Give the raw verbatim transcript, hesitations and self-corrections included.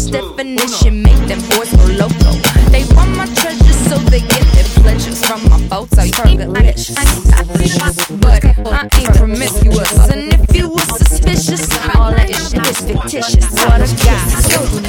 This definition make them boys go loco. They want my treasures so they get their pleasures from my photo. Purglish, but I ain't promiscuous. And if you were suspicious, all that shit is fictitious. What a guy.